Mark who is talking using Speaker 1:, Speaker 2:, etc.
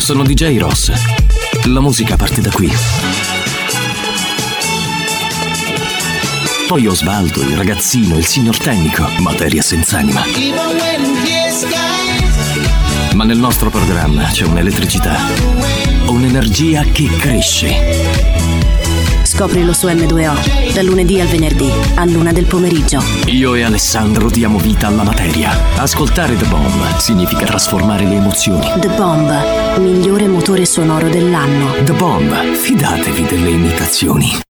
Speaker 1: Sono DJ Ross. La musica parte da qui. Poi Osvaldo, il ragazzino, il signor tecnico, materia senza anima. Ma nel nostro programma c'è un'elettricità, un'energia che cresce.
Speaker 2: Scoprilo su M2O, dal lunedì al venerdì, all'1 del pomeriggio.
Speaker 1: Io e Alessandro diamo vita alla materia. Ascoltare The Bomb significa trasformare le emozioni.
Speaker 2: The Bomb, migliore motore sonoro dell'anno.
Speaker 1: The Bomb, fidatevi delle imitazioni.